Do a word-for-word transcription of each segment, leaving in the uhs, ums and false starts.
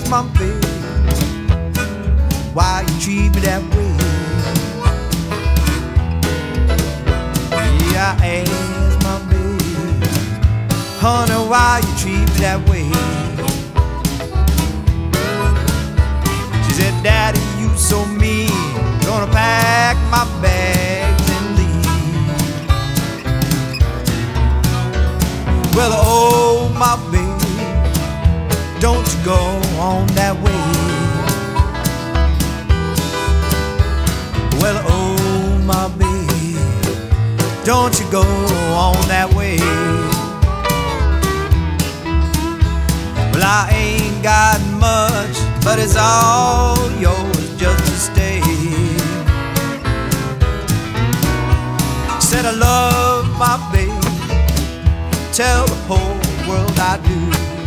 asked my baby, why you treat me that way? Yeah, I asked my baby, honey, why you treat me that way? She said, Daddy, you so mean, gonna pack my bags and leave. Well, oh, my baby, don't you go on that way. Well, oh, my baby, don't you go on that way. Well, I ain't got much, but it's all yours just to stay. Said I love my baby, tell the whole world I do.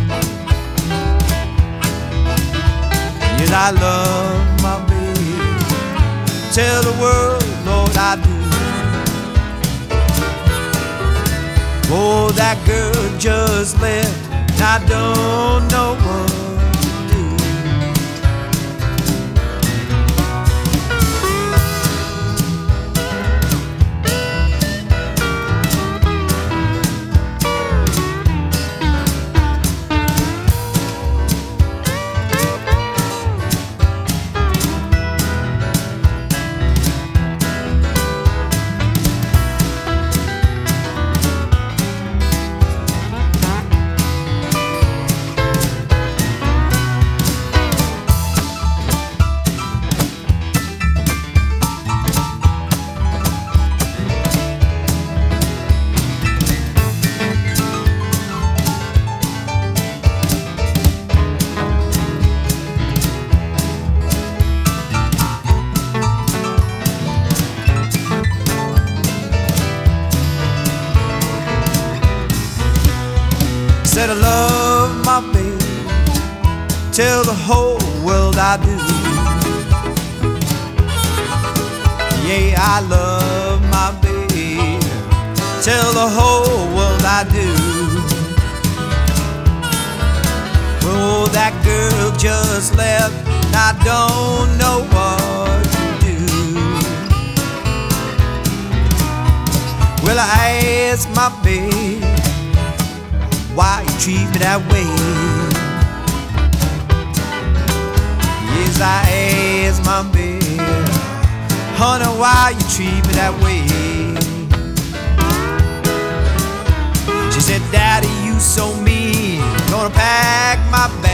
Yes, I love my baby, tell the world, Lord, I do. Oh, that girl just left, and I don't know what to do. Said I love my baby, tell the whole world I do. Yeah, I love my baby, tell the whole world I do. Oh, that girl just left, and I don't know what to do. Well, I asked my baby, why you treat me that way? Yes, I asked my baby, honey, why you treat me that way? She said, Daddy, you so mean, gonna pack my bag